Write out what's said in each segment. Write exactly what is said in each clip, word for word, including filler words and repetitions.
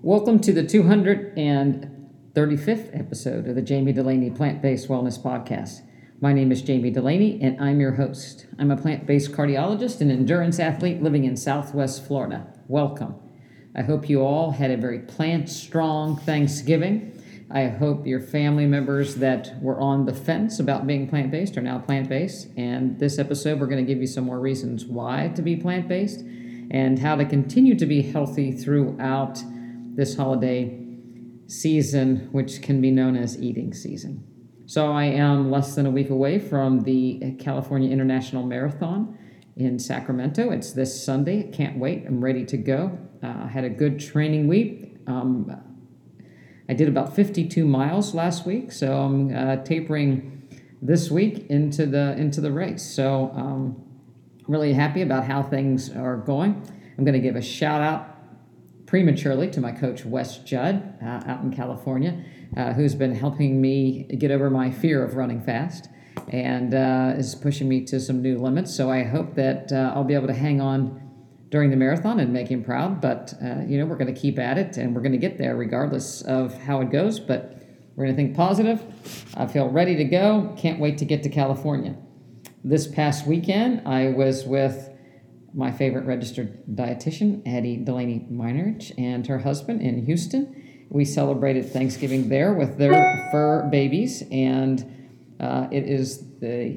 Welcome to the two hundred thirty-fifth episode of the Jamie Delaney Plant-Based Wellness Podcast. My name is Jamie Delaney, and I'm your host. I'm a plant-based cardiologist and endurance athlete living in Southwest Florida. Welcome. I hope you all had a very plant-strong Thanksgiving. I hope your family members that were on the fence about being plant-based are now plant-based. And this episode, we're going to give you some more reasons why to be plant-based and how to continue to be healthy throughout this holiday season, which can be known as eating season. So I am less than a week away from the California International Marathon in Sacramento. It's this Sunday. Can't wait. I'm ready to go. I uh, had a good training week. Um, I did about fifty-two miles last week, so I'm uh, tapering this week into the into the race. So um, really happy about how things are going. I'm going to give a shout out prematurely to my coach, Wes Judd, uh, out in California, uh, who's been helping me get over my fear of running fast and uh, is pushing me to some new limits. So I hope that uh, I'll be able to hang on during the marathon and make him proud. But, uh, you know, we're going to keep at it, and we're going to get there regardless of how it goes. But we're going to think positive. I feel ready to go. Can't wait to get to California. This past weekend, I was with my favorite registered dietitian, Addie Delaney Meinerich, and her husband in Houston. We celebrated Thanksgiving there with their fur babies, and uh, it is the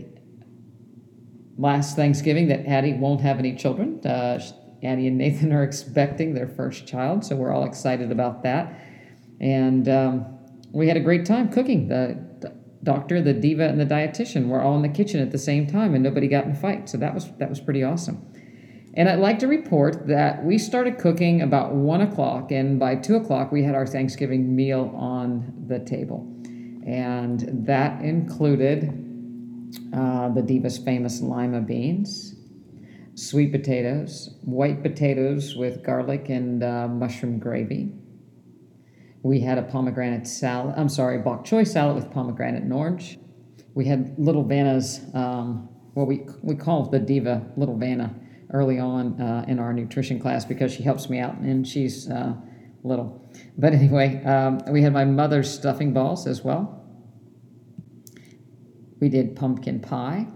last Thanksgiving that Addie won't have any children. Uh, Addie and Nathan are expecting their first child, so we're all excited about that. And um, we had a great time cooking. The, the doctor, the diva, and the dietitian were all in the kitchen at the same time, and nobody got in a fight, so that was that was pretty awesome. And I'd like to report that we started cooking about one o'clock, and by two o'clock we had our Thanksgiving meal on the table. And that included uh, the Diva's famous lima beans, sweet potatoes, white potatoes with garlic and uh, mushroom gravy. We had a pomegranate salad, I'm sorry, bok choy salad with pomegranate and orange. We had Little Vanna's, um, well, we, we call it the Diva Little Vanna, early on uh, in our nutrition class because she helps me out and she's uh, little. But anyway, um, we had my mother's stuffing balls as well. We did pumpkin pie.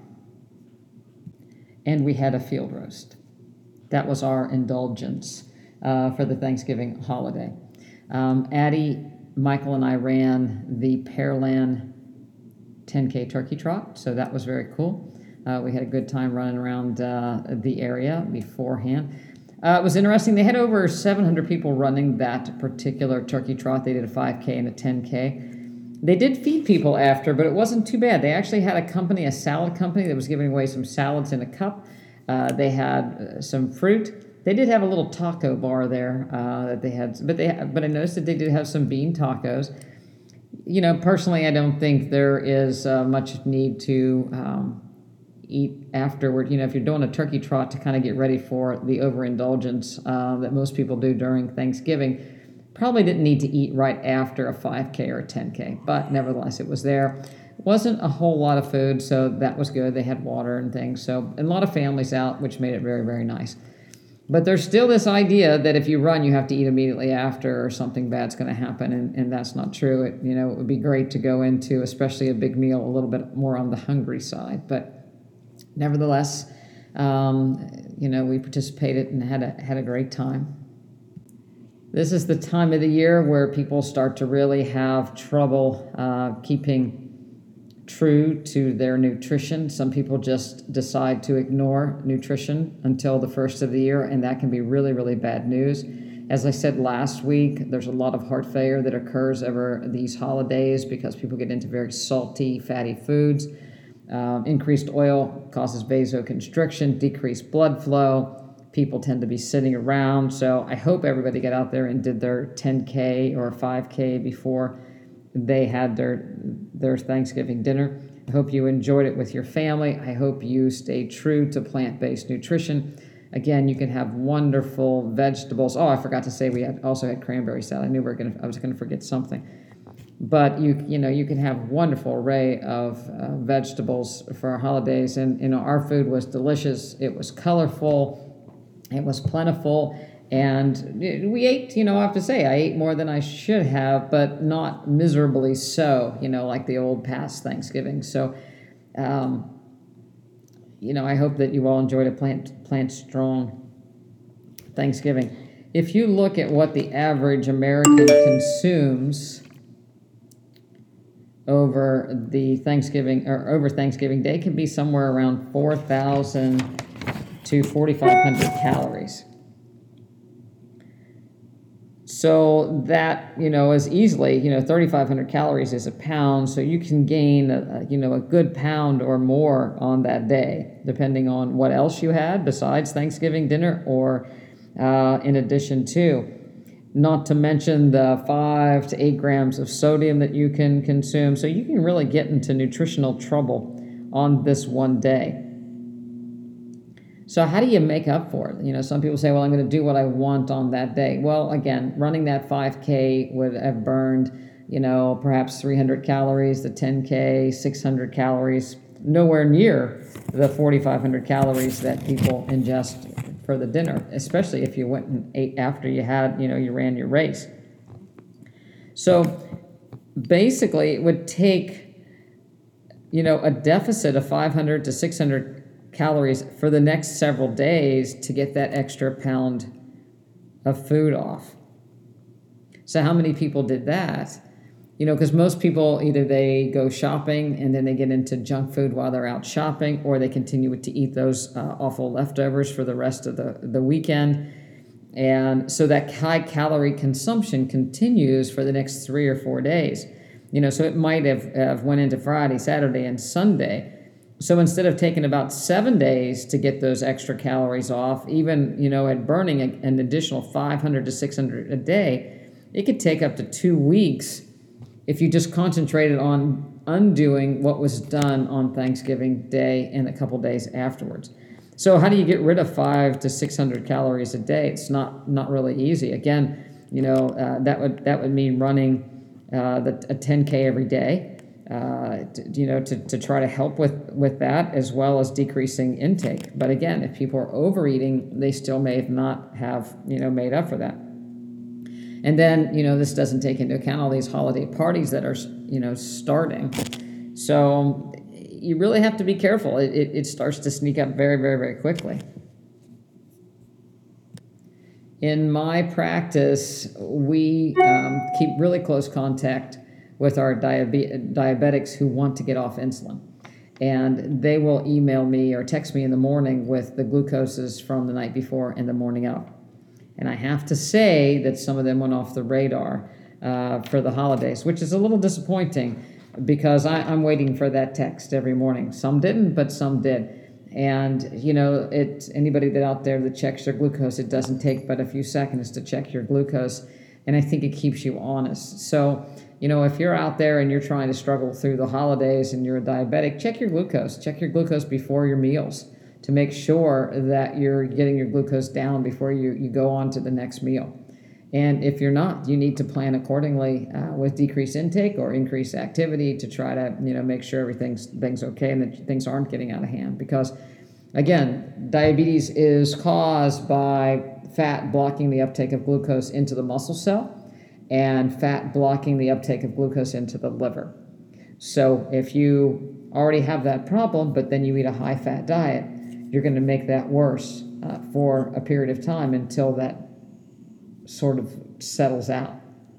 And we had a field roast. That was our indulgence uh, for the Thanksgiving holiday. Um, Addie, Michael, and I ran the Pearland ten K turkey trot, so that was very cool. Uh, we had a good time running around uh, the area beforehand. Uh, it was interesting. They had over seven hundred people running that particular turkey trot. They did a five K and a ten K. They did feed people after, but it wasn't too bad. They actually had a company, a salad company, that was giving away some salads in a cup. Uh, they had uh, some fruit. They did have a little taco bar there uh, that they had, but they but I noticed that they did have some bean tacos. You know, personally, I don't think there is uh, much need to Um, eat afterward. You know, if you're doing a turkey trot to kind of get ready for the overindulgence uh, that most people do during Thanksgiving, probably didn't need to eat right after a five K or a ten K, but nevertheless, it was there. Wasn't a whole lot of food, so that was good. They had water and things, so and a lot of families out, which made it very, very nice. But there's still this idea that if you run, you have to eat immediately after or something bad's going to happen, and, and that's not true. It, you know, it would be great to go into, especially a big meal, a little bit more on the hungry side, but nevertheless, um, you know, we participated and had a had a great time. This is the time of the year where people start to really have trouble uh, keeping true to their nutrition. Some people just decide to ignore nutrition until the first of the year, and that can be really, really bad news. As I said last week, there's a lot of heart failure that occurs over these holidays because people get into very salty, fatty foods. Um, increased oil causes vasoconstriction, decreased blood flow. People tend to be sitting around. So I hope everybody got out there and did their ten K or five K before they had their their Thanksgiving dinner. I hope you enjoyed it with your family. I hope you stay true to plant-based nutrition. Again, you can have wonderful vegetables. Oh, I forgot to say we had also had cranberry salad. I knew we were gonna. I was going to forget something. But you you know you can have a wonderful array of uh, vegetables for our holidays, and you know our food was delicious. It was colorful, it was plentiful, And we ate, you know, I have to say, I ate more than I should have, but not miserably so, you know, like the old past Thanksgiving. So, um, you know, I hope that you all enjoyed a plant, plant strong Thanksgiving. If you look at what the average American consumes over the Thanksgiving or over Thanksgiving Day, can be somewhere around four thousand to forty-five hundred calories. So that, you know, is easily, you know, thirty-five hundred calories is a pound, so you can gain, a, you know, a good pound or more on that day, depending on what else you had besides Thanksgiving dinner or uh, in addition to. Not to mention the five to eight grams of sodium that you can consume. So you can really get into nutritional trouble on this one day. So how do you make up for it? You know, some people say, well, I'm going to do what I want on that day. Well, again, running that five K would have burned, you know, perhaps three hundred calories, the ten K, six hundred calories, nowhere near the forty-five hundred calories that people ingest for the dinner, especially if you went and ate after you had, you know, you ran your race. So basically it would take, you know, a deficit of five hundred to six hundred calories for the next several days to get that extra pound of food off. So how many people did that? You know, because most people, either they go shopping and then they get into junk food while they're out shopping, or they continue to eat those uh, awful leftovers for the rest of the, the weekend. And so that high calorie consumption continues for the next three or four days. You know, so it might have, have went into Friday, Saturday, and Sunday. So instead of taking about seven days to get those extra calories off, even, you know, at burning a, an additional five hundred to six hundred a day, it could take up to two weeks if you just concentrated on undoing what was done on Thanksgiving Day and a couple days afterwards. So how do you get rid of five to six hundred calories a day? It's not not really easy. Again, you know, uh, that would that would mean running uh, the, a ten K every day. Uh, to, you know, to, to try to help with, with that, as well as decreasing intake. But again, if people are overeating, they still may not have, you know, made up for that. And then, you know, this doesn't take into account all these holiday parties that are, you know, starting. So you really have to be careful. It, it, it starts to sneak up very, very, very quickly. In my practice, we um, keep really close contact with our diabe- diabetics who want to get off insulin. And they will email me or text me in the morning with the glucoses from the night before and the morning of. And I have to say that some of them went off the radar uh, for the holidays, which is a little disappointing because I, I'm waiting for that text every morning. Some didn't, but some did. And, you know, it anybody that out there that checks their glucose, it doesn't take but a few seconds to check your glucose. And I think it keeps you honest. So, you know, if you're out there and you're trying to struggle through the holidays and you're a diabetic, check your glucose. Check your glucose before your meals to make sure that you're getting your glucose down before you, you go on to the next meal. And if you're not, you need to plan accordingly uh, with decreased intake or increased activity to try to, you know, make sure everything's things okay and that things aren't getting out of hand. Because, again, diabetes is caused by fat blocking the uptake of glucose into the muscle cell, and fat blocking the uptake of glucose into the liver. So if you already have that problem, but then you eat a high-fat diet, you're going to make that worse uh, for a period of time until that sort of settles out.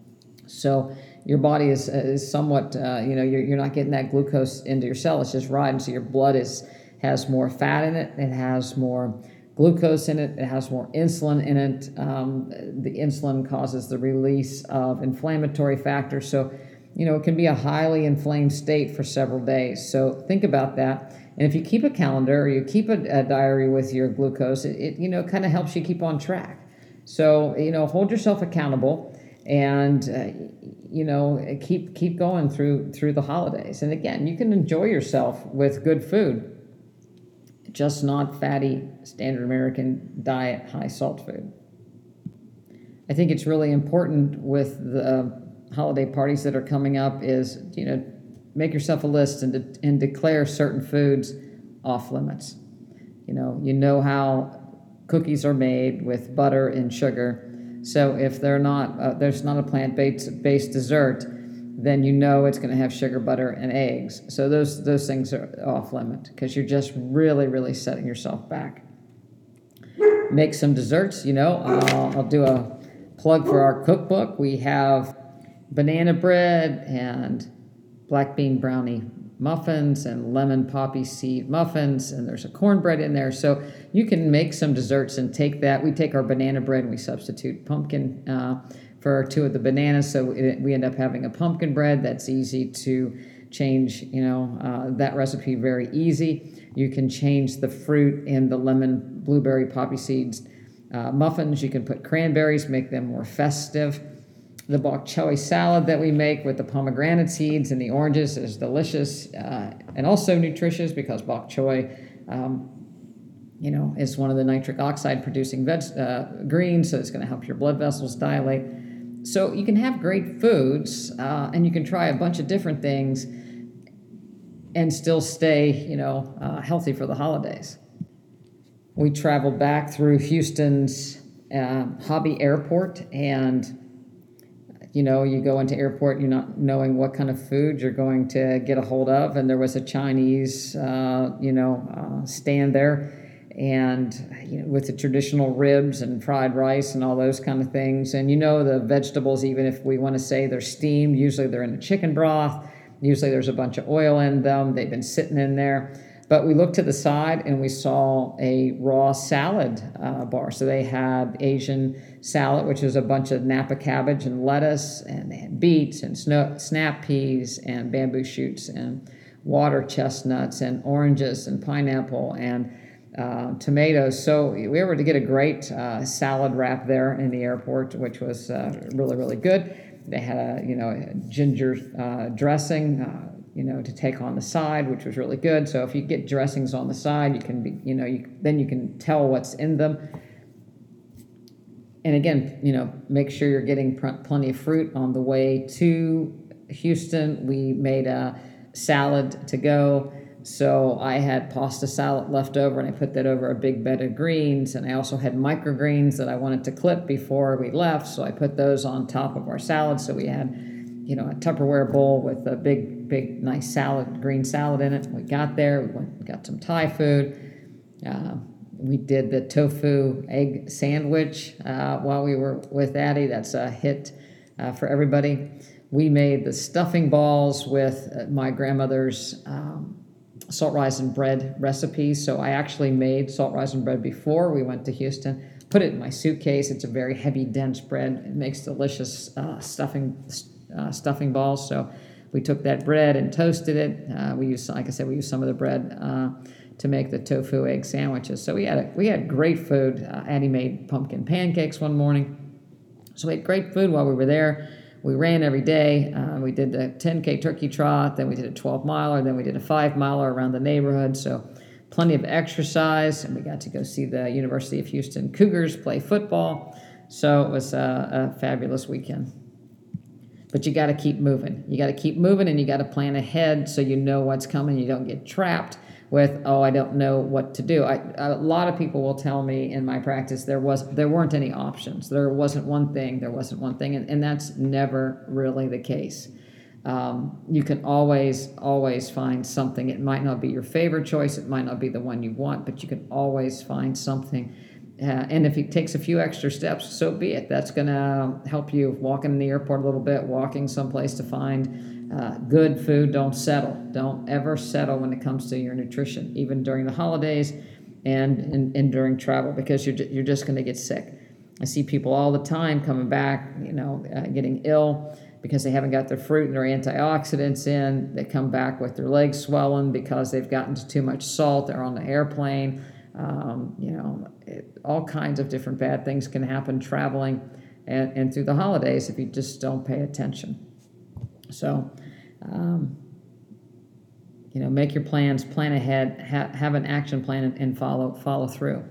So your body is, is somewhat, uh, you know, you're, you're not getting that glucose into your cell. It's just riding. So your blood is has more fat in it. It has more glucose in it. It has more insulin in it. Um, the insulin causes the release of inflammatory factors. So, you know, it can be a highly inflamed state for several days. So think about that. And if you keep a calendar or you keep a, a diary with your glucose, it, it you know, kind of helps you keep on track. So, you know, hold yourself accountable and, uh, you know, keep keep going through through the holidays. And again, you can enjoy yourself with good food, just not fatty, standard American diet, high salt food. I think it's really important with the holiday parties that are coming up is, you know, make yourself a list and, de- and declare certain foods off limits. You know, you know how cookies are made with butter and sugar. So if they're not, uh, there's not a plant-based based dessert, then you know it's going to have sugar, butter, and eggs. So those those things are off limit because you're just really, really setting yourself back. Make some desserts, you know. Uh, I'll do a plug for our cookbook. We have banana bread and black bean brownie muffins and lemon poppy seed muffins, and there's a cornbread in there. So you can make some desserts and take that. We take our banana bread and we substitute pumpkin uh, for two of the bananas, so it, we end up having a pumpkin bread that's easy to change, you know, uh, that recipe very easy. You can change the fruit in the lemon blueberry poppy seeds uh, muffins. You can put cranberries, make them more festive. The bok choy salad that we make with the pomegranate seeds and the oranges is delicious uh, and also nutritious because bok choy, um, you know, is one of the nitric oxide producing veg- uh, greens, so it's going to help your blood vessels dilate. So you can have great foods uh, and you can try a bunch of different things and still stay, you know, uh, healthy for the holidays. We traveled back through Houston's uh, Hobby Airport, and you know, you go into airport, you're not knowing what kind of food you're going to get a hold of. And there was a Chinese, uh, you know, uh, stand there, and you know, with the traditional ribs and fried rice and all those kind of things. And you know, the vegetables, even if we want to say they're steamed, usually they're in a chicken broth. Usually there's a bunch of oil in them. They've been sitting in there. But we looked to the side and we saw a raw salad uh, bar. So they had Asian salad, which is a bunch of Napa cabbage and lettuce, and they had beets and snow, snap peas and bamboo shoots and water chestnuts and oranges and pineapple and uh, tomatoes. So we were able to get a great uh, salad wrap there in the airport, which was uh, really, really good. They had a, you know, a ginger uh, dressing, uh, you know, to take on the side, which was really good. So if you get dressings on the side, you can be, you know, you, then you can tell what's in them. And again, you know, make sure you're getting pr- plenty of fruit on the way to Houston. We made a salad to go. So I had pasta salad left over, and I put that over a big bed of greens. And I also had microgreens that I wanted to clip before we left. So I put those on top of our salad. So we had, you know, a Tupperware bowl with a big, big, nice salad, green salad in it. We got there, we went and got some Thai food. Uh, we did the tofu egg sandwich uh, while we were with Addie. That's a hit uh, for everybody. We made the stuffing balls with uh, my grandmother's um, salt rice bread recipe. So I actually made salt rice bread before we went to Houston, put it in my suitcase. It's a very heavy, dense bread. It makes delicious uh, stuffing Uh, stuffing balls. So we took that bread and toasted it. Uh, we used, like I said, we used some of the bread uh, to make the tofu egg sandwiches. So we had a, we had great food. Uh, Addie made pumpkin pancakes one morning. So we had great food while we were there. We ran every day. Uh, we did the ten K turkey trot, then we did a twelve miler, then we did a five miler around the neighborhood. So plenty of exercise, and we got to go see the University of Houston Cougars play football. So it was a, a fabulous weekend. But you got to keep moving. You got to keep moving, and you got to plan ahead so you know what's coming. You don't get trapped with, oh, I don't know what to do. I, a lot of people will tell me in my practice there was there weren't any options. There wasn't one thing. There wasn't one thing, and, and that's never really the case. Um, you can always, always find something. It might not be your favorite choice. It might not be the one you want, but you can always find something. Uh, and if it takes a few extra steps, so be it. That's going to help you walking in the airport a little bit, walking someplace to find uh, good food. Don't settle. Don't ever settle when it comes to your nutrition, even during the holidays and, and, and during travel, because you're, you're just going to get sick. I see people all the time coming back, you know, uh, getting ill because they haven't got their fruit and their antioxidants in. They come back with their legs swollen because they've gotten to too much salt. They're on the airplane. Um, you know, it, all kinds of different bad things can happen traveling and, and through the holidays if you just don't pay attention. So, um, you know, make your plans, plan ahead, ha- have an action plan, and, and follow follow through.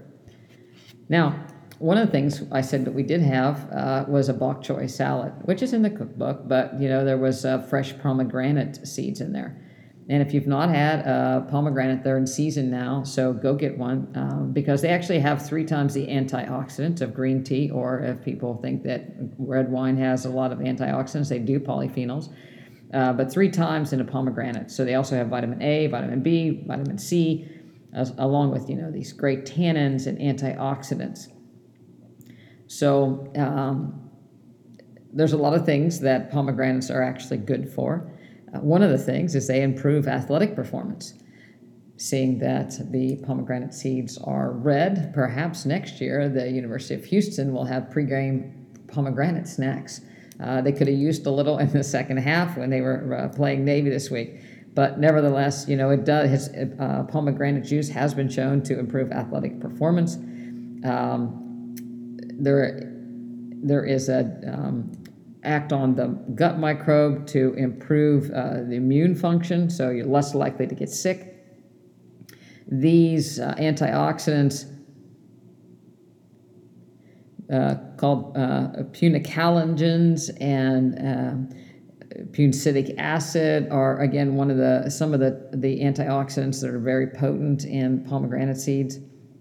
Now, one of the things I said that we did have uh, was a bok choy salad, which is in the cookbook, but, you know, there was uh, fresh pomegranate seeds in there. And if you've not had a pomegranate, they're in season now, so go get one um, because they actually have three times the antioxidants of green tea, or if people think that red wine has a lot of antioxidants, they do, polyphenols, uh, but three times in a pomegranate. So they also have vitamin A, vitamin B, vitamin C, as, along with, you know, these great tannins and antioxidants. So um, there's a lot of things that pomegranates are actually good for. Uh, one of the things is they improve athletic performance. Seeing that the pomegranate seeds are red, perhaps next year the University of Houston will have pregame pomegranate snacks. Uh, they could have used a little in the second half when they were uh, playing Navy this week. But nevertheless, you know, it does. Uh, pomegranate juice has been shown to improve athletic performance. Um, there, there is a um, act on the gut microbe to improve uh, the immune function, so you're less likely to get sick. These uh, antioxidants, uh, called uh, punicalagins and uh, puncitic acid, are again one of the some of the the antioxidants that are very potent in pomegranate seeds.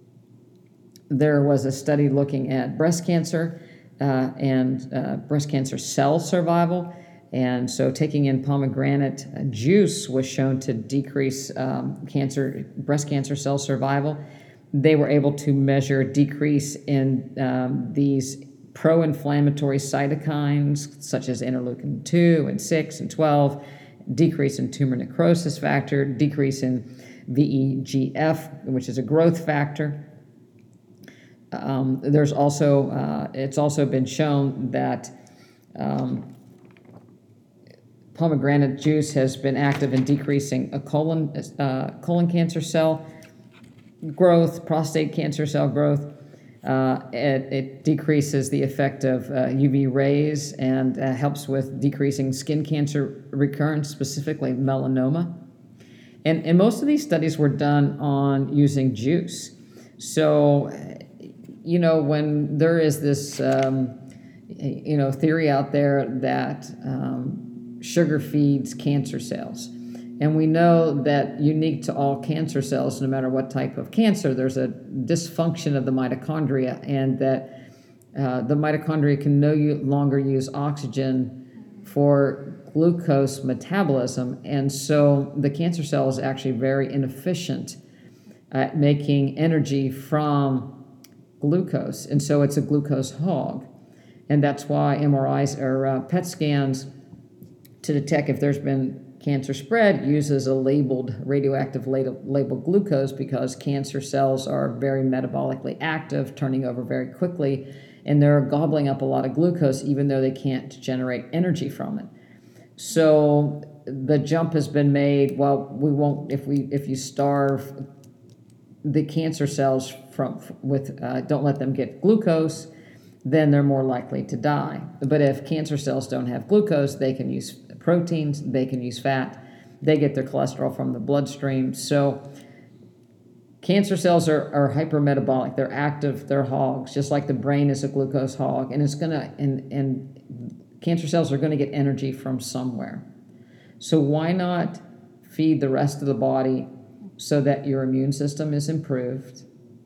There was a study looking at breast cancer. Uh, and uh, breast cancer cell survival. And so taking in pomegranate uh, juice was shown to decrease um, cancer, breast cancer cell survival. They were able to measure decrease in um, these pro-inflammatory cytokines, such as interleukin two and six and twelve, decrease in tumor necrosis factor, decrease in V E G F, which is a growth factor. Um, there's also, uh, it's also been shown that um, pomegranate juice has been active in decreasing a colon, uh, colon cancer cell growth, prostate cancer cell growth. Uh, it, it decreases the effect of uh, U V rays and uh, helps with decreasing skin cancer recurrence, specifically melanoma. And, and most of these studies were done on using juice. So, you know, when there is this, um, you know, theory out there that um, sugar feeds cancer cells, and we know that unique to all cancer cells, no matter what type of cancer, there's a dysfunction of the mitochondria, and that uh, the mitochondria can no longer use oxygen for glucose metabolism, and so the cancer cell is actually very inefficient at making energy from glucose, and so it's a glucose hog. And that's why M R Is or uh, P E T scans to detect if there's been cancer spread uses a labeled radioactive labeled glucose, because cancer cells are very metabolically active, turning over very quickly, and they're gobbling up a lot of glucose even though they can't generate energy from it. So the jump has been made, well, we won't, if we if you starve the cancer cells from with uh, don't let them get glucose, then they're more likely to die. But if cancer cells don't have glucose, they can use proteins, they can use fat, they get their cholesterol from the bloodstream. So cancer cells are, are hypermetabolic, they're active, they're hogs, just like the brain is a glucose hog, and it's gonna and and cancer cells are gonna get energy from somewhere. So why not feed the rest of the body so that your immune system is improved,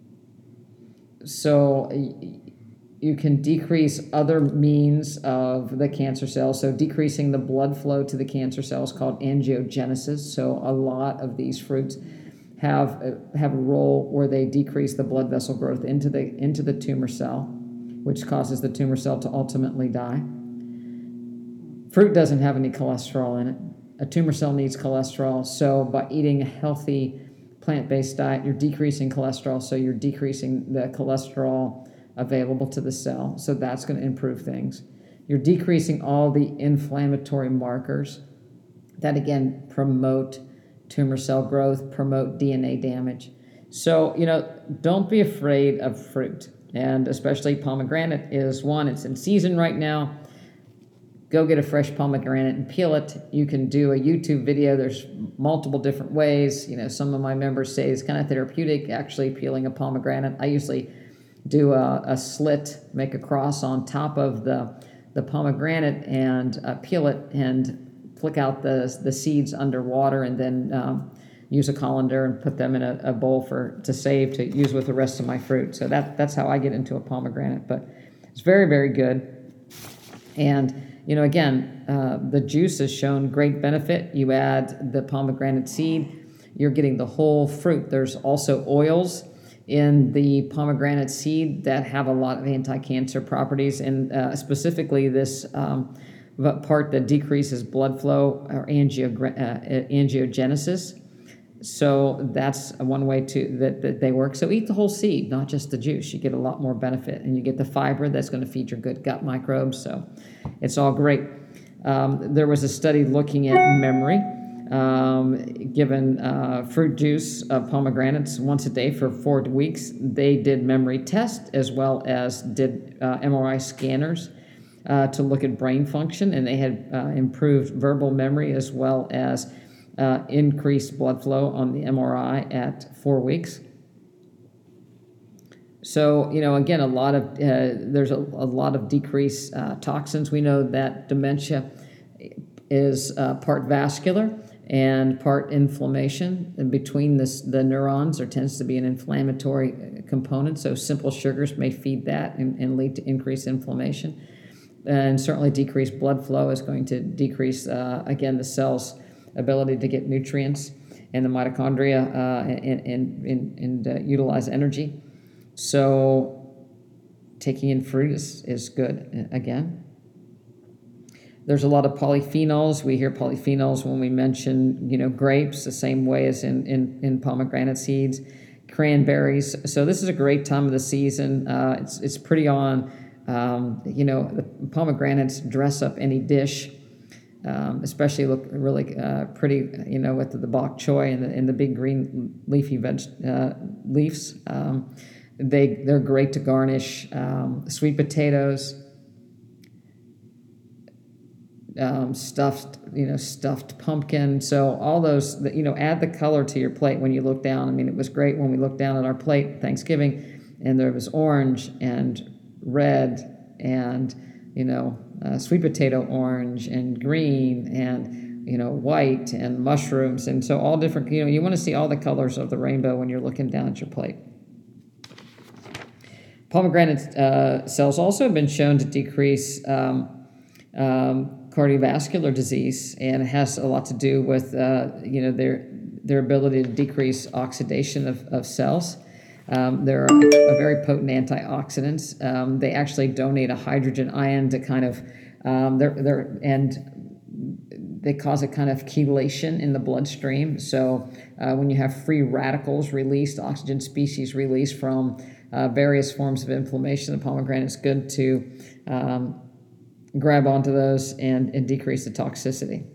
so you can decrease other means of the cancer cells, so decreasing the blood flow to the cancer cells called angiogenesis. So a lot of these fruits have have a role where they decrease the blood vessel growth into the into the tumor cell, which causes the tumor cell to ultimately die. Fruit doesn't have any cholesterol in it. A tumor cell needs cholesterol, so by eating a healthy plant-based diet, you're decreasing cholesterol, so you're decreasing the cholesterol available to the cell, so that's going to improve things. You're decreasing all the inflammatory markers that, again, promote tumor cell growth, promote D N A damage. So, you know, don't be afraid of fruit, and especially pomegranate is one. It's in season right now. Go get a fresh pomegranate and peel it. You can do a YouTube video. There's multiple different ways. You know, some of my members say it's kind of therapeutic, actually peeling a pomegranate. I usually do a, a slit, make a cross on top of the, the pomegranate and uh, peel it and flick out the the seeds underwater and then um, use a colander and put them in a, a bowl for to save to use with the rest of my fruit. So that that's how I get into a pomegranate. But it's very, very good. And you know, again, uh, the juice has shown great benefit. You add the pomegranate seed, you're getting the whole fruit. There's also oils in the pomegranate seed that have a lot of anti-cancer properties, and uh, specifically this um, part that decreases blood flow or angio, uh, angiogenesis. So that's one way to that, that they work. So eat the whole seed, not just the juice. You get a lot more benefit, and you get the fiber that's going to feed your good gut microbes. So it's all great. Um, there was a study looking at memory. Um, given uh, fruit juice of pomegranates once a day for four weeks, they did memory tests as well as did uh, M R I scanners uh, to look at brain function, and they had uh, improved verbal memory as well as uh, increased blood flow on the M R I at four weeks. So, you know, again, a lot of uh, there's a, a lot of decreased uh, toxins. We know that dementia is uh, part vascular and part inflammation. And between this, the neurons, there tends to be an inflammatory component. So simple sugars may feed that and, and lead to increased inflammation. And certainly decreased blood flow is going to decrease, uh, again, the cell's ability to get nutrients and the mitochondria uh, and, and, and, and uh, utilize energy. So taking in fruit is, is good, again. There's a lot of polyphenols. We hear polyphenols when we mention, you know, grapes, the same way as in, in, in pomegranate seeds, cranberries. So this is a great time of the season. Uh, it's it's pretty on. Um, you know, the pomegranates dress up any dish, um, especially look really uh, pretty, you know, with the, the bok choy and the, and the big green leafy veg uh, leaves. Um, they they're great to garnish um, sweet potatoes. Um, stuffed, you know, stuffed pumpkin. So all those, you know, add the color to your plate when you look down. I mean, it was great when we looked down at our plate Thanksgiving, and there was orange and red and, you know, uh, sweet potato orange and green and, you know, white and mushrooms. And so all different, you know, you want to see all the colors of the rainbow when you're looking down at your plate. Pomegranate uh, cells also have been shown to decrease um, um, cardiovascular disease, and it has a lot to do with uh, you know their their ability to decrease oxidation of, of cells. Um, they're a very potent antioxidants. Um, they actually donate a hydrogen ion to kind of um, they're, they're, and they cause a kind of chelation in the bloodstream. So uh, when you have free radicals released, oxygen species released from uh, various forms of inflammation, the pomegranate is good to um, grab onto those and, and decrease the toxicity.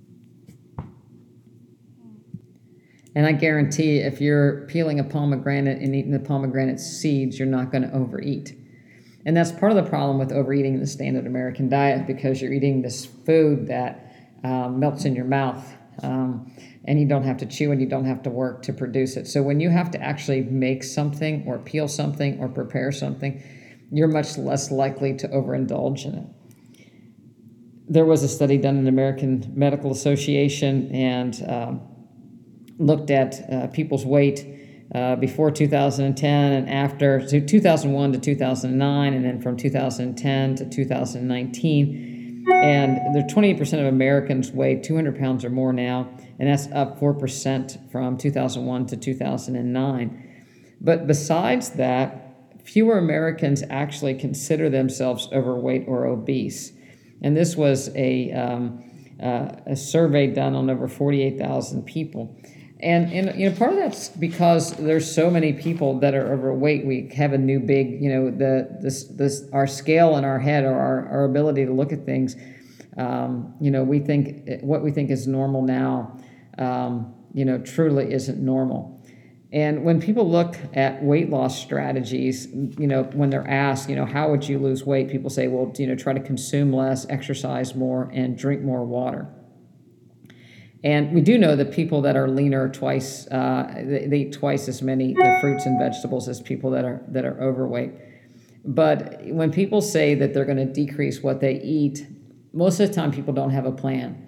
And I guarantee if you're peeling a pomegranate and eating the pomegranate seeds, you're not going to overeat. And that's part of the problem with overeating in the standard American diet, because you're eating this food that um, melts in your mouth, um, and you don't have to chew and you don't have to work to produce it. So when you have to actually make something or peel something or prepare something, you're much less likely to overindulge in it. There was a study done in the American Medical Association and um, looked at uh, people's weight uh, before two thousand ten and after, so two thousand one to two thousand nine, and then from two thousand ten to two thousand nineteen. And there twenty-eight percent of Americans weigh two hundred pounds or more now, and that's up four percent from two thousand one to two thousand nine. But besides that, fewer Americans actually consider themselves overweight or obese. And this was a, um, uh, a survey done on over forty-eight thousand people. And, and, you know, part of that's because there's so many people that are overweight. We have a new big, you know, the this this our scale in our head, or our, our ability to look at things. Um, you know, we think what we think is normal now, um, you know, truly isn't normal. And when people look at weight loss strategies, you know, when they're asked, you know, how would you lose weight? People say, well, you know, try to consume less, exercise more, and drink more water. And we do know that people that are leaner twice, uh, they, they eat twice as many the fruits and vegetables as people that are that are overweight. But when people say that they're going to decrease what they eat, most of the time people don't have a plan.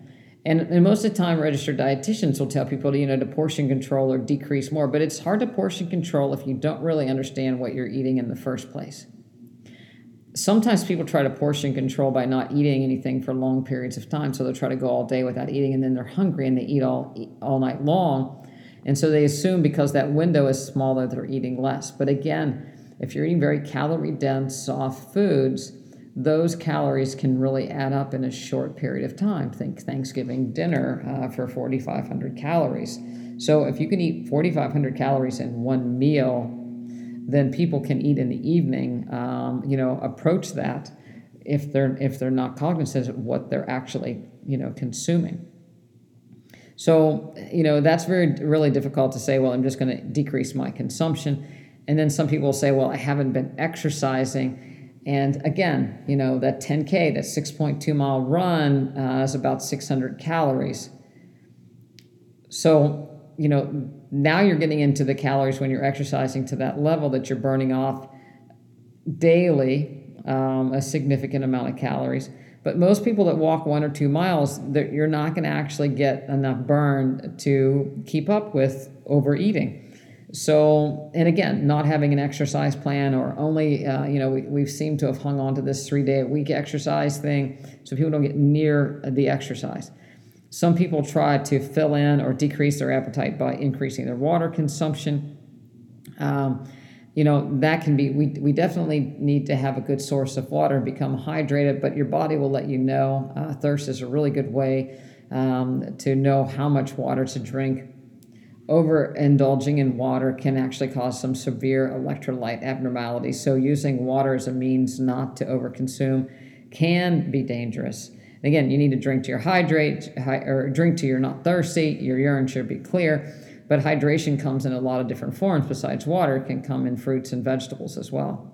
And, and most of the time, registered dietitians will tell people to, you know, to portion control or decrease more, but it's hard to portion control if you don't really understand what you're eating in the first place. Sometimes people try to portion control by not eating anything for long periods of time, so they'll try to go all day without eating, and then they're hungry and they eat all all night long, and so they assume because that window is smaller, they're eating less. But again, if you're eating very calorie-dense, soft foods, those calories can really add up in a short period of time. Think Thanksgiving dinner uh, for forty-five hundred calories. So if you can eat forty-five hundred calories in one meal, then people can eat in the evening, um, you know, approach that if they're if they're not cognizant of what they're actually, you know, consuming. So, you know, that's very really difficult to say, well, I'm just going to decrease my consumption. And then some people say, well, I haven't been exercising. And again, you know, that ten K, that six point two mile run uh, is about six hundred calories. So, you know, now you're getting into the calories when you're exercising to that level that you're burning off daily, um, a significant amount of calories. But most people that walk one or two miles, you're not going to actually get enough burn to keep up with overeating. So, and again, not having an exercise plan or only, uh, you know, we, we've seemed to have hung on to this three-day-a-week exercise thing so people don't get near the exercise. Some people try to fill in or decrease their appetite by increasing their water consumption. Um, you know, that can be, we, we definitely need to have a good source of water and become hydrated, but your body will let you know. Uh, thirst is a really good way um, to know how much water to drink. Overindulging in water can actually cause some severe electrolyte abnormalities. So using water as a means not to overconsume can be dangerous. Again, you need to drink to your hydrate, or drink till you're not thirsty. Your urine should be clear. But hydration comes in a lot of different forms besides water. It can come in fruits and vegetables as well.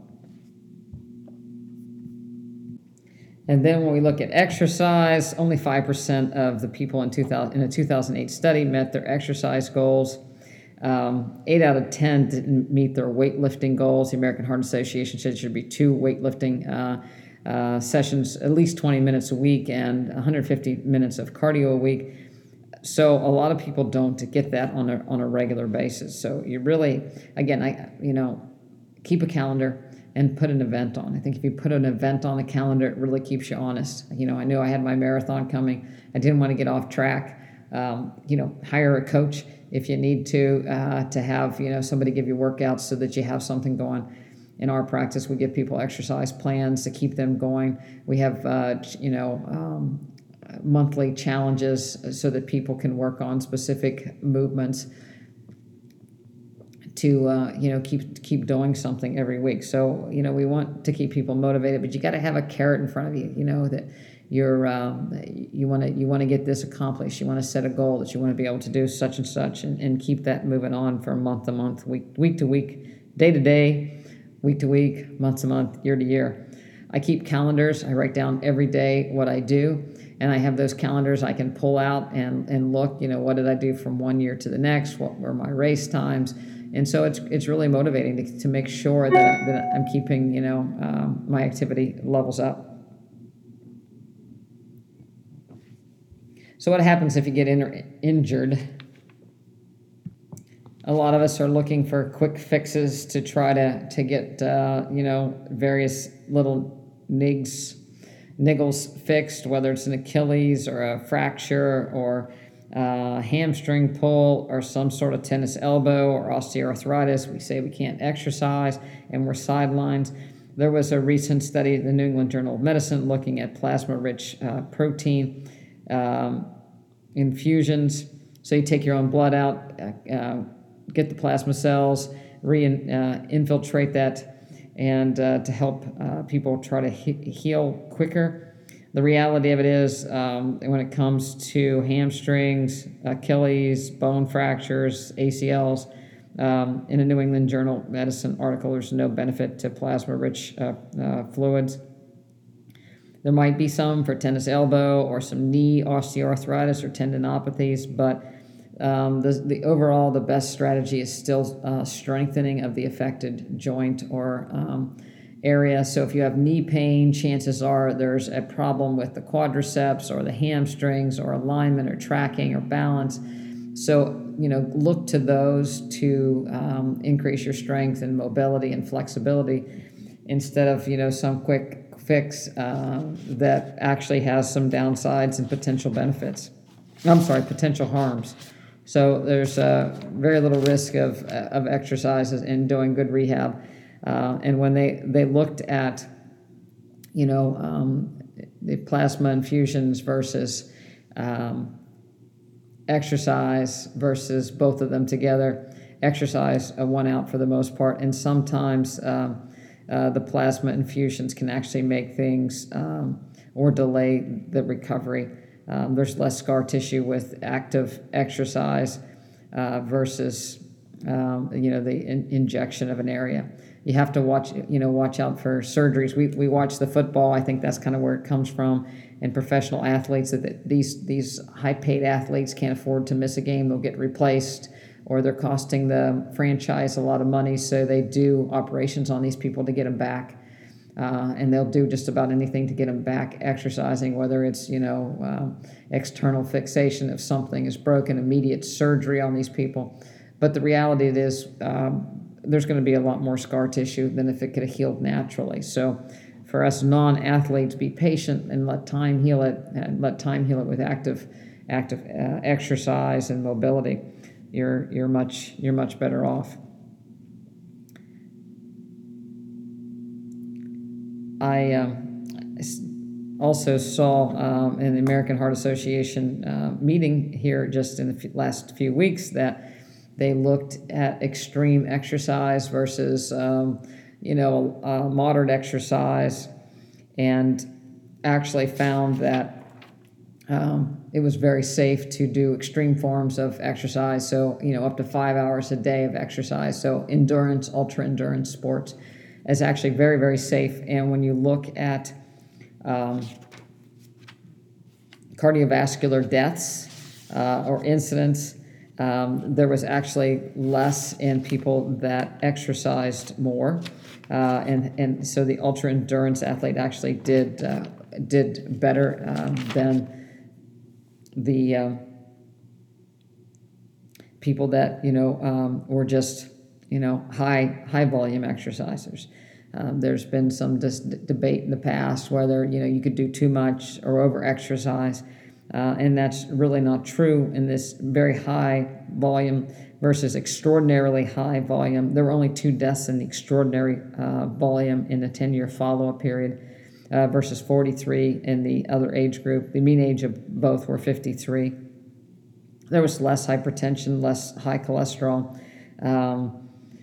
And then when we look at exercise, only five percent of the people in, two thousand, in a two thousand eight study met their exercise goals. Um, eight out of ten didn't meet their weightlifting goals. The American Heart Association said it should be two weightlifting uh, uh, sessions, at least twenty minutes a week, and one hundred fifty minutes of cardio a week. So a lot of people don't get that on a on a regular basis. So you really, again, I you know, keep a calendar and put an event on. I think if you put an event on the calendar, it really keeps you honest. You know, I knew I had my marathon coming. I didn't want to get off track. Um, you know, hire a coach if you need to, uh, to have, you know, somebody give you workouts so that you have something going. In our practice, we give people exercise plans to keep them going. We have, uh, you know, um, monthly challenges so that people can work on specific movements to uh, you know keep keep doing something every week. So you know we want to keep people motivated, but you got to have a carrot in front of you. You know that you're um, you want to you want to get this accomplished. You want to set a goal that you want to be able to do such and such, and, and keep that moving on from month to month, week week to week, day to day, week to week, month to month, year to year. I keep calendars. I write down every day what I do, and I have those calendars I can pull out and and look. You know what did I do from one year to the next? What were my race times? And so it's it's really motivating to, to make sure that, that I'm keeping, you know, um, my activity levels up. So what happens if you get in, injured? A lot of us are looking for quick fixes to try to, to get, uh, you know, various little nigs, niggles fixed, whether it's an Achilles or a fracture or Uh, hamstring pull or some sort of tennis elbow or osteoarthritis. We say we can't exercise and we're sidelined. There was a recent study in the New England Journal of Medicine looking at plasma-rich uh, protein um, infusions. So you take your own blood out, uh, uh, get the plasma cells, re-infiltrate uh, that, and uh, to help uh, people try to he- heal quicker. The reality of it is, um, when it comes to hamstrings, Achilles, bone fractures, A C Ls, um, in a New England Journal of Medicine article, there's no benefit to plasma-rich uh, uh, fluids. There might be some for tennis elbow or some knee osteoarthritis or tendinopathies, but um, the, the overall, the best strategy is still uh, strengthening of the affected joint or um, area. So if you have knee pain, chances are there's a problem with the quadriceps or the hamstrings or alignment or tracking or balance. So, you know, look to those to um, increase your strength and mobility and flexibility instead of, you know, some quick fix uh, that actually has some downsides and potential benefits. I'm sorry, potential harms. So there's uh, very little risk of, of exercises in doing good rehab. Uh, and when they, they looked at, you know, um, the plasma infusions versus um, exercise versus both of them together, exercise uh, won out for the most part. And sometimes um, uh, the plasma infusions can actually make things um, or delay the recovery. Um, there's less scar tissue with active exercise uh, versus, um, you know, the in- injection of an area. You have to watch, you know, watch out for surgeries. We we watch the football. I think that's kind of where it comes from. And professional athletes, that these these high-paid athletes can't afford to miss a game. They'll get replaced, or they're costing the franchise a lot of money. So they do operations on these people to get them back. Uh, and they'll do just about anything to get them back exercising, whether it's, you know, um, external fixation if something is broken, immediate surgery on these people. But the reality is um, there's going to be a lot more scar tissue than if it could have healed naturally. So for us non-athletes, be patient and let time heal it, and let time heal it with active active uh, exercise and mobility. You're you're much you're much better off. I um, also saw um, in the American Heart Association uh, meeting here just in the f- last few weeks that they looked at extreme exercise versus, um, you know, uh, moderate exercise, and actually found that um, it was very safe to do extreme forms of exercise. So, you know, up to five hours a day of exercise. So endurance, ultra endurance sports is actually very, very safe. And when you look at um, cardiovascular deaths uh, or incidents, um, there was actually less in people that exercised more. Uh, and, and so the ultra endurance athlete actually did, uh, did better um, than the uh, people that, you know, um, were just, you know, high high volume exercisers. Um, there's been some dis- debate in the past whether, you know, you could do too much or over exercise, uh, and that's really not true in this very high volume versus extraordinarily high volume. There were only two deaths in the extraordinary uh, volume in the ten-year follow-up period uh, versus forty-three in the other age group. The mean age of both were fifty-three. There was less hypertension, less high cholesterol. Um,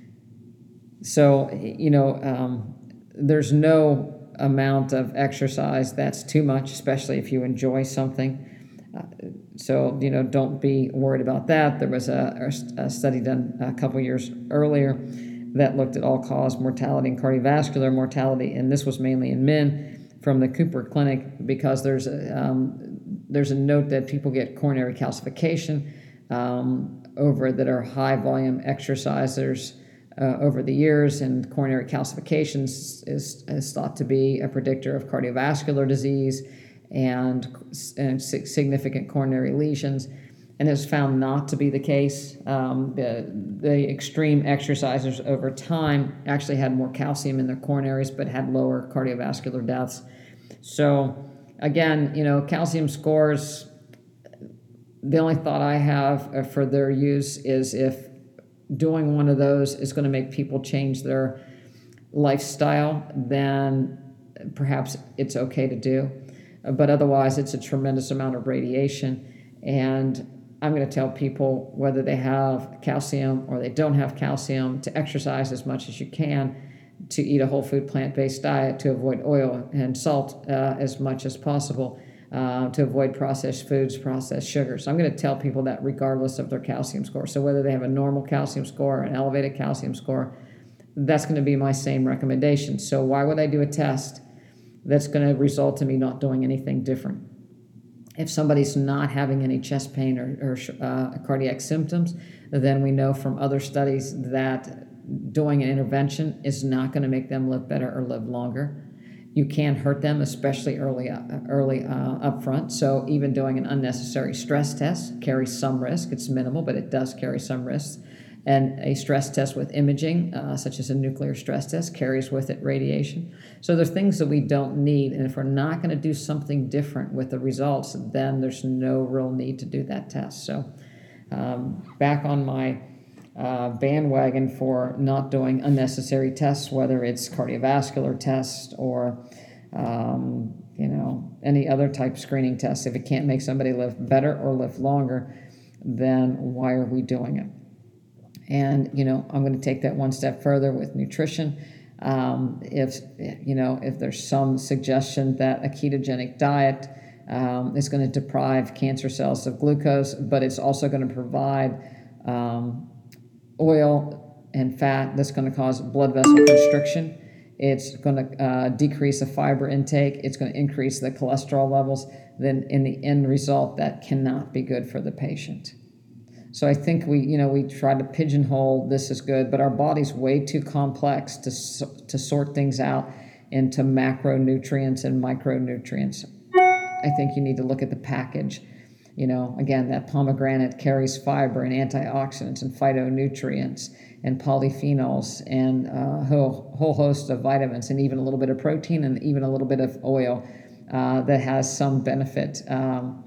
so, you know, um, there's no amount of exercise that's too much, especially if you enjoy something. Uh, so, you know, don't be worried about that. There was a, a study done a couple years earlier that looked at all-cause mortality and cardiovascular mortality, and this was mainly in men from the Cooper Clinic, because there's a, um, there's a note that people get coronary calcification um, over that are high-volume exercisers uh, over the years, and coronary calcification is, is thought to be a predictor of cardiovascular disease and, and significant coronary lesions, and it's found not to be the case. Um, the, the extreme exercisers over time actually had more calcium in their coronaries but had lower cardiovascular deaths. So again, you know, calcium scores, the only thought I have for their use is if doing one of those is going to make people change their lifestyle, then perhaps it's okay to do. But otherwise, it's a tremendous amount of radiation. And I'm going to tell people, whether they have calcium or they don't have calcium, to exercise as much as you can, to eat a whole food plant-based diet, to avoid oil and salt uh, as much as possible, uh, to avoid processed foods, processed sugars. I'm going to tell people that regardless of their calcium score. So whether they have a normal calcium score or an elevated calcium score, that's going to be my same recommendation. So why would I do a test that's going to result in me not doing anything different? If somebody's not having any chest pain or, or uh, cardiac symptoms, then we know from other studies that doing an intervention is not going to make them live better or live longer. You can hurt them, especially early, uh, early uh, up front. So even doing an unnecessary stress test carries some risk. It's minimal, but it does carry some risks. And a stress test with imaging, uh, such as a nuclear stress test, carries with it radiation. So there's things that we don't need. And if we're not going to do something different with the results, then there's no real need to do that test. So um, back on my uh, bandwagon for not doing unnecessary tests, whether it's cardiovascular tests or um, you know, any other type screening test. If it can't make somebody live better or live longer, then why are we doing it? And, you know, I'm going to take that one step further with nutrition. Um, if, you know, if there's some suggestion that a ketogenic diet um, is going to deprive cancer cells of glucose, but it's also going to provide um, oil and fat that's going to cause blood vessel constriction. It's going to uh, decrease the fiber intake. It's going to increase the cholesterol levels. Then in the end result, that cannot be good for the patient. So I think we, you know, we try to pigeonhole this is good, but our body's way too complex to to sort things out into macronutrients and micronutrients. I think you need to look at the package. You know, again, that pomegranate carries fiber and antioxidants and phytonutrients and polyphenols and a whole, whole host of vitamins and even a little bit of protein and even a little bit of oil uh, that has some benefit. Um,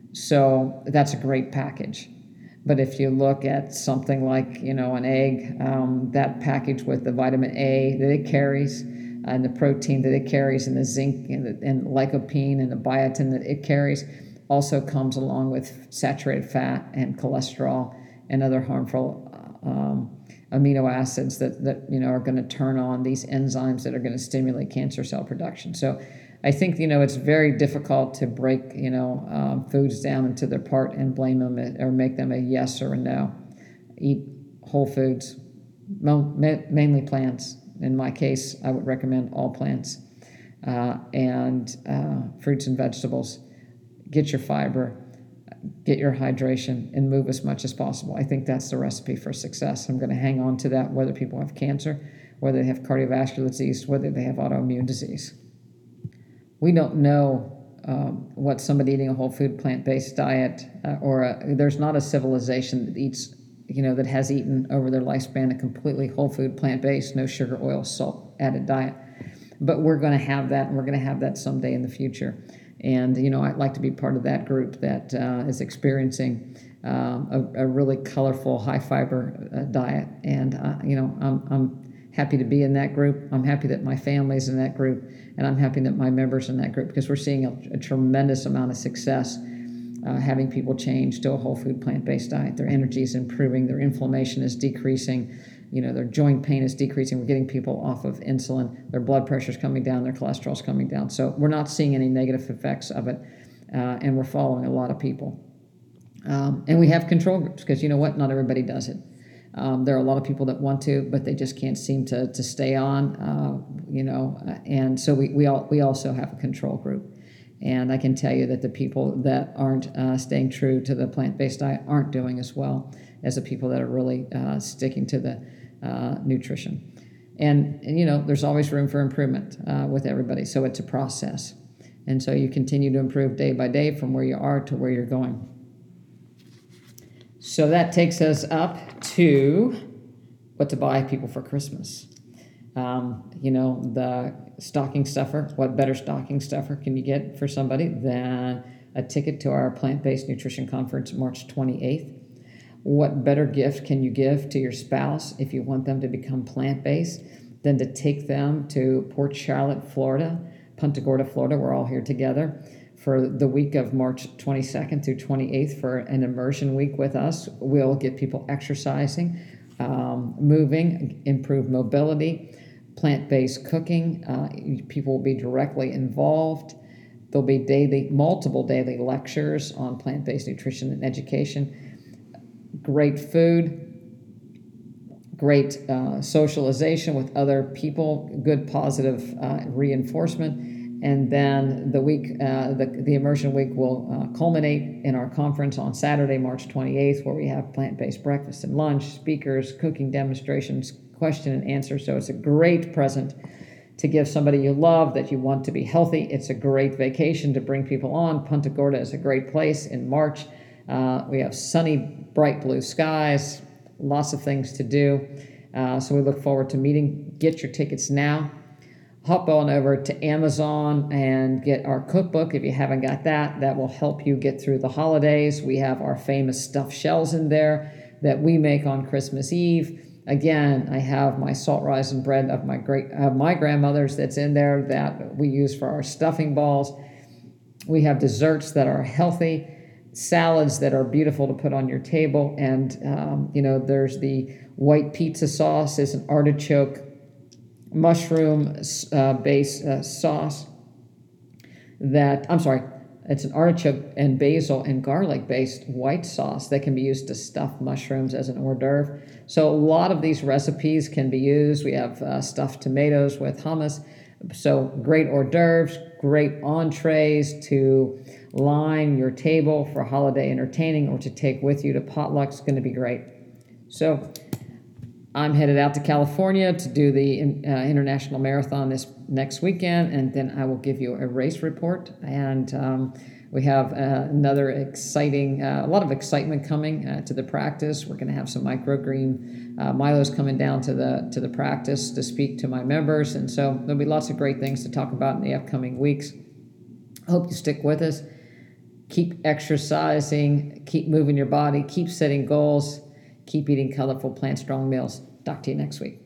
so that's a great package. But if you look at something like, you know, an egg, um, that package with the vitamin A that it carries and the protein that it carries and the zinc and, the, and lycopene and the biotin that it carries also comes along with saturated fat and cholesterol and other harmful um, amino acids that, that, you know, are going to turn on these enzymes that are going to stimulate cancer cell production. So I think, you know, it's very difficult to break, you know, um, foods down into their part and blame them or make them a yes or a no. Eat whole foods, mainly plants. In my case, I would recommend all plants uh, and uh, fruits and vegetables. Get your fiber, get your hydration, and move as much as possible. I think that's the recipe for success. I'm going to hang on to that whether people have cancer, whether they have cardiovascular disease, whether they have autoimmune disease. We don't know um, what somebody eating a whole food plant-based diet uh, or a, there's not a civilization that eats, you know, that has eaten over their lifespan a completely whole food plant-based, no sugar, oil, salt added diet. But we're going to have that, and we're going to have that someday in the future. And, you know, I'd like to be part of that group that uh, is experiencing um, a, a really colorful, high-fiber uh, diet. And, uh, you know, I'm, I'm happy to be in that group. I'm happy that my family's in that group, and I'm happy that my members in that group, because we're seeing a, a tremendous amount of success uh, having people change to a whole food plant-based diet. Their energy is improving, their inflammation is decreasing, you know, their joint pain is decreasing. We're getting people off of insulin, their blood pressure's coming down, their cholesterol's coming down. So we're not seeing any negative effects of it, uh, and we're following a lot of people. Um, and we have control groups, because you know what? Not everybody does it. Um, there are a lot of people that want to, but they just can't seem to to stay on, uh, you know, uh, and so we we all we also have a control group. And I can tell you that the people that aren't uh, staying true to the plant-based diet aren't doing as well as the people that are really uh, sticking to the uh, nutrition. And, and, you know, there's always room for improvement uh, with everybody, so it's a process. And so you continue to improve day by day from where you are to where you're going. So that takes us up to what to buy people for Christmas. Um, you know, the stocking stuffer. What better stocking stuffer can you get for somebody than a ticket to our plant-based nutrition conference March twenty-eighth? What better gift can you give to your spouse if you want them to become plant-based than to take them to Port Charlotte, Florida, Punta Gorda, Florida? We're all here together for the week of March twenty-second through twenty-eighth for an immersion week with us. We'll get people exercising, um, moving, improve mobility, plant-based cooking. Uh, people will be directly involved. There'll be daily, multiple daily lectures on plant-based nutrition and education. Great food, great uh, socialization with other people, good positive uh, reinforcement. And then the week, uh, the, the immersion week will uh, culminate in our conference on Saturday, March twenty-eighth, where we have plant-based breakfast and lunch, speakers, cooking demonstrations, question and answer. So it's a great present to give somebody you love that you want to be healthy. It's a great vacation to bring people on. Punta Gorda is a great place in March. Uh, we have sunny, bright blue skies, lots of things to do. Uh, so we look forward to meeting. Get your tickets now. Hop on over to Amazon and get our cookbook if you haven't got that. That will help you get through the holidays. We have our famous stuffed shells in there that we make on Christmas Eve. Again, I have my salt rising bread of my great of my grandmother's that's in there that we use for our stuffing balls. We have desserts that are healthy, salads that are beautiful to put on your table, and um, you know, there's the white pizza sauce. Is an artichoke mushroom uh, base uh, sauce that I'm sorry. It's an artichoke and basil and garlic-based white sauce that can be used to stuff mushrooms as an hors d'oeuvre. So a lot of these recipes can be used. We have uh, stuffed tomatoes with hummus. So great hors d'oeuvres, great entrees to line your table for holiday entertaining or to take with you to potluck. It's going to be great. So I'm headed out to California to do the uh, International Marathon this next weekend, and then I will give you a race report. And um, we have uh, another exciting, uh, a lot of excitement coming uh, to the practice. We're going to have some microgreen uh, Milo's coming down to the to the practice to speak to my members, and so there'll be lots of great things to talk about in the upcoming weeks. Hope you stick with us. Keep exercising, keep moving your body, keep setting goals. Keep eating colorful, plant-strong meals. Talk to you next week.